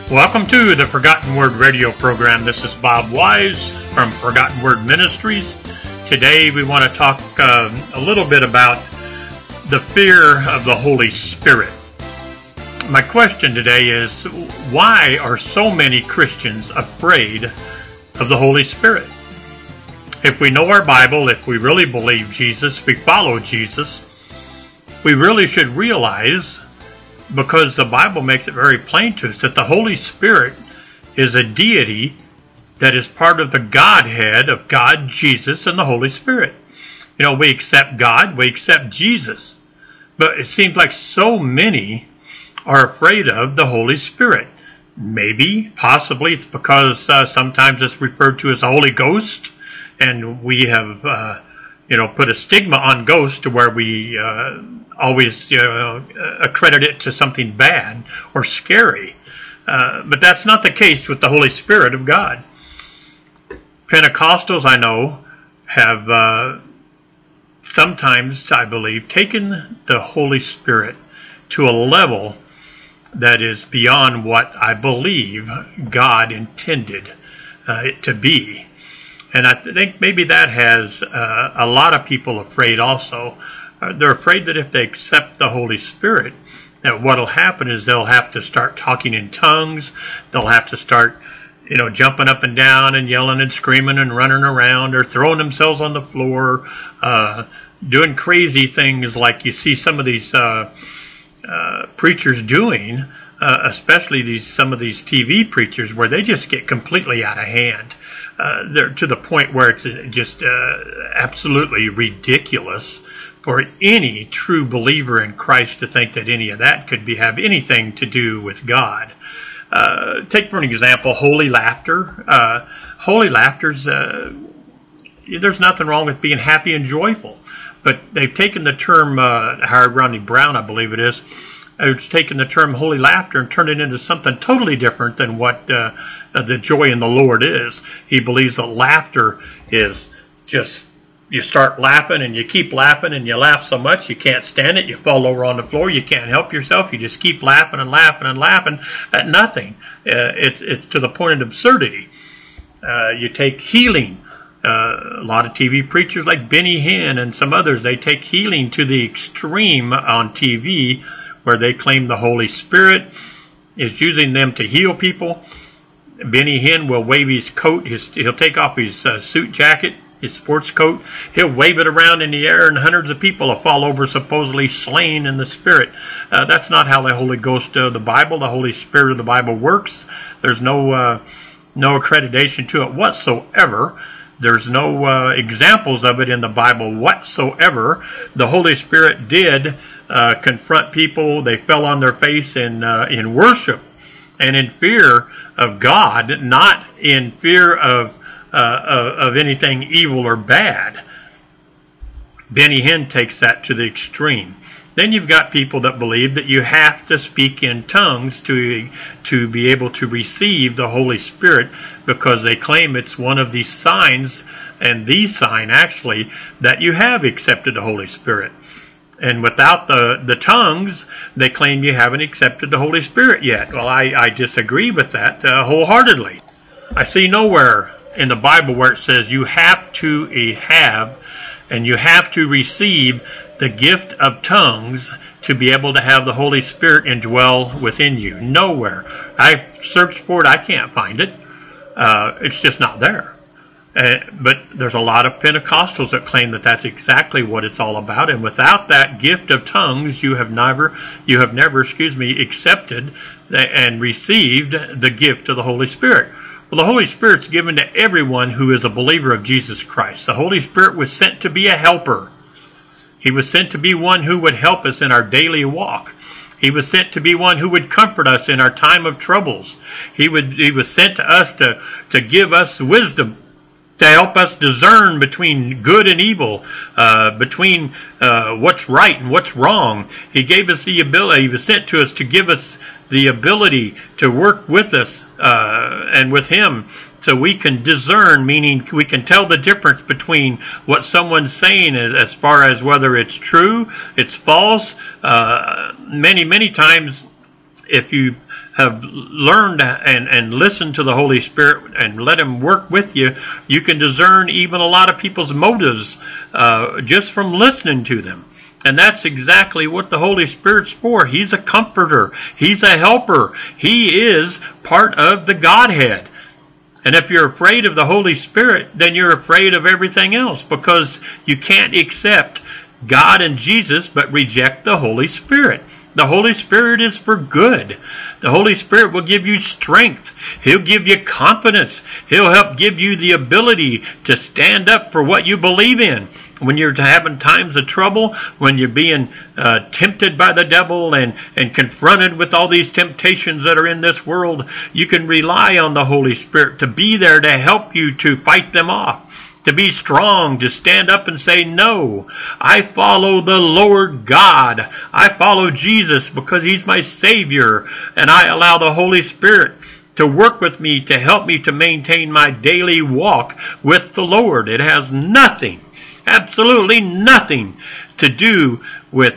Welcome to the Forgotten Word radio program. This is Bob Wise from Forgotten Word Ministries. Today we want to talk a little bit about the fear of the Holy Spirit. My question today is, why are so many Christians afraid of the Holy Spirit? If we know our Bible, if we really believe Jesus, we follow Jesus, we really should realize, because the Bible makes it very plain to us, that the Holy Spirit is a deity that is part of the Godhead of God, Jesus, and the Holy Spirit. You know, we accept God, we accept Jesus, but it seems like so many are afraid of the Holy Spirit. Maybe, possibly, it's because sometimes it's referred to as the Holy Ghost, and we have, put a stigma on ghosts to where we always accredit it to something bad or scary. But that's not the case with the Holy Spirit of God. Pentecostals, I know, have sometimes, I believe, taken the Holy Spirit to a level that is beyond what I believe God intended it to be. And I think maybe that has a lot of people afraid also. They're afraid that if they accept the Holy Spirit, that what will happen is they'll have to start talking in tongues. They'll have to start, jumping up and down and yelling and screaming and running around or throwing themselves on the floor, doing crazy things like you see some of these preachers doing, especially some of these TV preachers, where they just get completely out of hand. They're to the point where it's just absolutely ridiculous for any true believer in Christ to think that any of that could have anything to do with God. Take for an example, holy laughter. Holy laughter's there's nothing wrong with being happy and joyful, but they've taken the term Howard Rodney Brown, I believe it is, has taken the term holy laughter and turned it into something totally different than what the joy in the Lord is. He believes that laughter is just, you start laughing and you keep laughing and you laugh so much you can't stand it, you fall over on the floor, you can't help yourself, you just keep laughing and laughing and laughing at nothing. It's to the point of absurdity. You take healing. A lot of TV preachers like Benny Hinn and some others, they take healing to the extreme on TV, where they claim the Holy Spirit is using them to heal people. Benny Hinn will wave his coat, he'll take off his suit jacket, his sports coat, he'll wave it around in the air and hundreds of people will fall over supposedly slain in the Spirit. That's not how the Holy Ghost of the Bible, the Holy Spirit of the Bible works. There's no accreditation to it whatsoever. There's no examples of it in the Bible whatsoever. The Holy Spirit did confront people. They fell on their face in worship and in fear of God, not in fear of anything evil or bad. Benny Hinn takes that to the extreme. Then you've got people that believe that you have to speak in tongues to be able to receive the Holy Spirit, because they claim it's one of these signs, and the sign actually, that you have accepted the Holy Spirit. And without the tongues, they claim you haven't accepted the Holy Spirit yet. Well, I disagree with that wholeheartedly. I see nowhere in the Bible where it says you have to have and you have to receive the gift of tongues to be able to have the Holy Spirit indwell within you. Nowhere. I've searched for it. I can't find it. It's just not there. But there's a lot of Pentecostals that claim that that's exactly what it's all about. And without that gift of tongues, you have never, accepted and received the gift of the Holy Spirit. Well, the Holy Spirit's given to everyone who is a believer of Jesus Christ. The Holy Spirit was sent to be a helper. He was sent to be one who would help us in our daily walk. He was sent to be one who would comfort us in our time of troubles. He was sent to us to give us wisdom, to help us discern between good and evil, between what's right and what's wrong. He gave us the ability. He was sent to us to give us the ability to work with us and with Him, so we can discern, meaning we can tell the difference between what someone's saying as far as whether it's true, it's false. Many times, if you have learned and listened to the Holy Spirit and let Him work with you, you can discern even a lot of people's motives just from listening to them. And that's exactly what the Holy Spirit's for. He's a comforter. He's a helper. He is part of the Godhead. And if you're afraid of the Holy Spirit, then you're afraid of everything else, because you can't accept God and Jesus but reject the Holy Spirit. The Holy Spirit is for good. The Holy Spirit will give you strength. He'll give you confidence. He'll help give you the ability to stand up for what you believe in. When you're having times of trouble, when you're being tempted by the devil and confronted with all these temptations that are in this world, you can rely on the Holy Spirit to be there to help you to fight them off, to be strong, to stand up and say, no, I follow the Lord God. I follow Jesus because He's my Savior, and I allow the Holy Spirit to work with me to help me to maintain my daily walk with the Lord. It has nothing, absolutely nothing to do with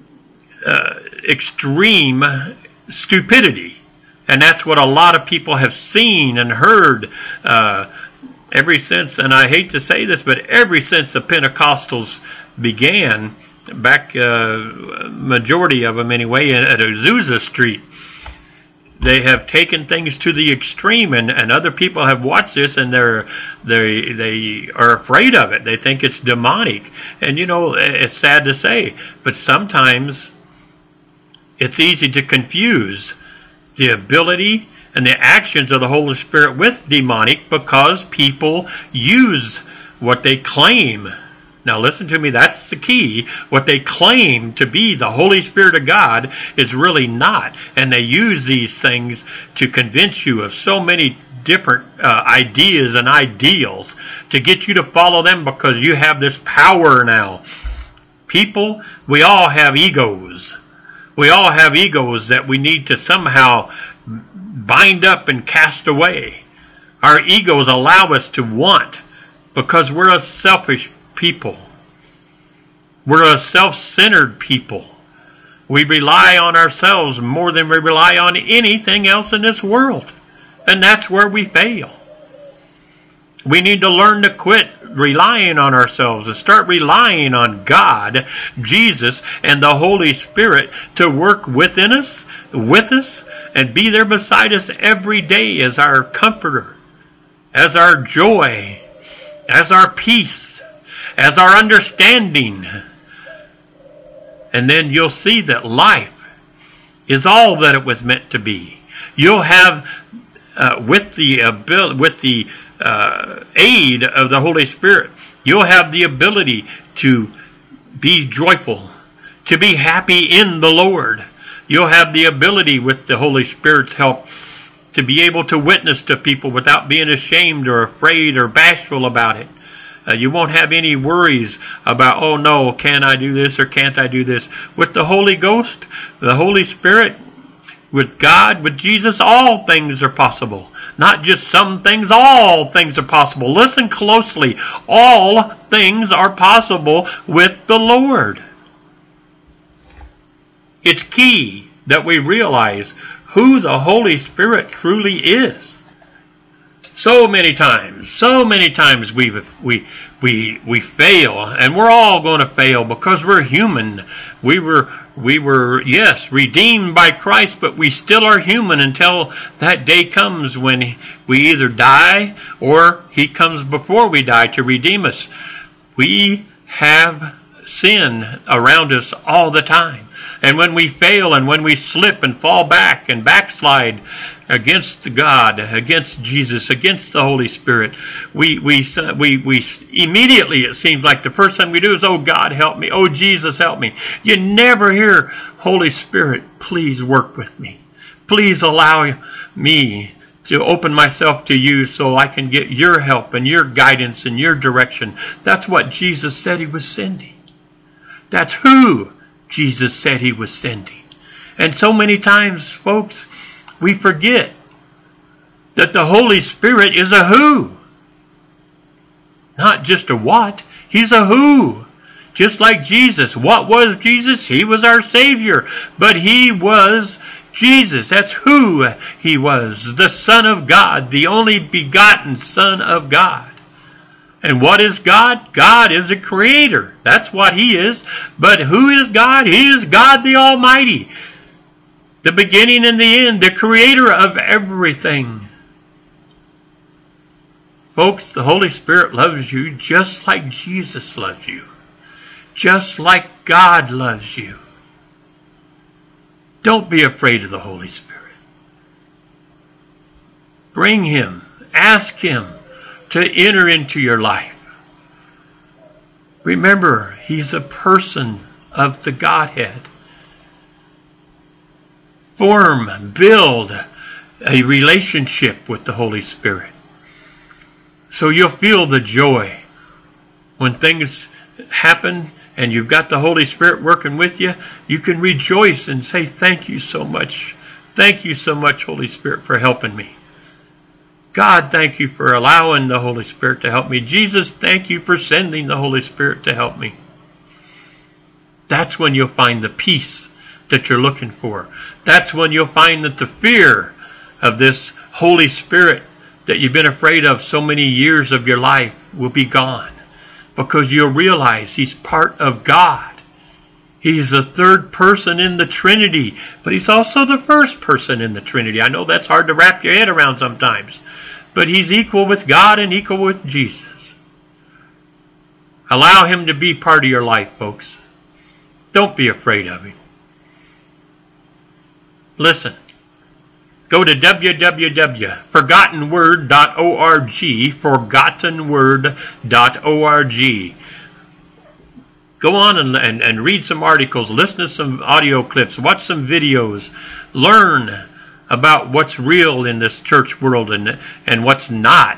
extreme stupidity. And that's what a lot of people have seen and heard ever since, and I hate to say this, but ever since the Pentecostals began, back majority of them anyway, at Azusa Street, they have taken things to the extreme, and other people have watched this, and they are afraid of it. They think it's demonic. And you know, it's sad to say, but sometimes it's easy to confuse the ability and the actions of the Holy Spirit with demonic, because people use what they claim. Now listen to me, that's the key. What they claim to be the Holy Spirit of God is really not. And they use these things to convince you of so many different ideas and ideals to get you to follow them, because you have this power now. People, we all have egos. We all have egos that we need to somehow bind up and cast away. Our egos allow us to want, because we're a selfish people. We're a self-centered people. We rely on ourselves more than we rely on anything else in this world. And that's where we fail. We need to learn to quit relying on ourselves and start relying on God, Jesus, and the Holy Spirit to work within us, with us, and be there beside us every day as our comforter, as our joy, as our peace, as our understanding. And then you'll see that life is all that it was meant to be. You'll have, with the aid of the Holy Spirit, you'll have the ability to be joyful, to be happy in the Lord. You'll have the ability, with the Holy Spirit's help, to be able to witness to people without being ashamed or afraid or bashful about it. You won't have any worries about, oh no, can I do this or can't I do this? With the Holy Ghost, the Holy Spirit, with God, with Jesus, all things are possible. Not just some things, all things are possible. Listen closely. All things are possible with the Lord. It's key that we realize who the Holy Spirit truly is. So many times we fail, and we're all going to fail because we're human. We were, yes, redeemed by Christ, but we still are human until that day comes when we either die or He comes before we die to redeem us. We have sin around us all the time. And when we fail and when we slip and fall back and backslide against God, against Jesus, against the Holy Spirit, we immediately, it seems like the first thing we do is, oh God, help me. Oh Jesus, help me. You never hear, Holy Spirit, please work with me. Please allow me to open myself to you so I can get your help and your guidance and your direction. That's what Jesus said He was sending. That's who Jesus said He was sending. And so many times, folks, we forget that the Holy Spirit is a who. Not just a what. He's a who. Just like Jesus. What was Jesus? He was our Savior. But He was Jesus, that's who he was. The Son of God, the only begotten Son of God. And what is God? God is a creator. That's what he is. But who is God? He is God the Almighty. The beginning and the end, the creator of everything. Folks, the Holy Spirit loves you just like Jesus loves you. Just like God loves you. Don't be afraid of the Holy Spirit. Bring him. Ask him to enter into your life. Remember, he's a person of the Godhead. Build a relationship with the Holy Spirit. So you'll feel the joy when things happen and you've got the Holy Spirit working with you. You can rejoice and say, thank you so much. Thank you so much, Holy Spirit, for helping me. God, thank you for allowing the Holy Spirit to help me. Jesus, thank you for sending the Holy Spirit to help me. That's when you'll find the peace that you're looking for. That's when you'll find that the fear of this Holy Spirit that you've been afraid of so many years of your life will be gone. Because you'll realize he's part of God. He's the third person in the Trinity, but he's also the first person in the Trinity. I know that's hard to wrap your head around sometimes. But he's equal with God and equal with Jesus. Allow him to be part of your life, folks. Don't be afraid of him. Listen. Go to www.forgottenword.org, forgottenword.org. Go on and read some articles, listen to some audio clips, watch some videos, learn about what's real in this church world and what's not.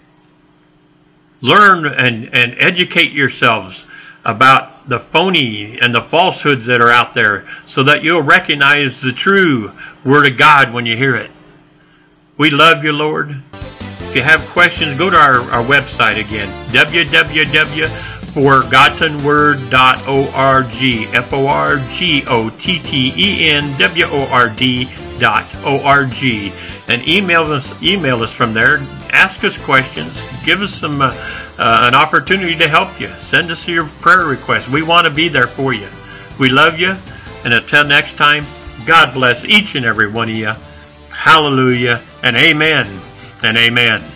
Learn and educate yourselves about the phony and the falsehoods that are out there so that you'll recognize the true Word of God when you hear it. We love you, Lord. If you have questions, go to our website again, www.forgottenword.org, FORGOTTENWORD.org, and email us from there. Ask us questions. Give us some an opportunity to help you. Send us your prayer requests. We want to be there for you. We love you, and until next time, God bless each and every one of you. Hallelujah and amen and amen.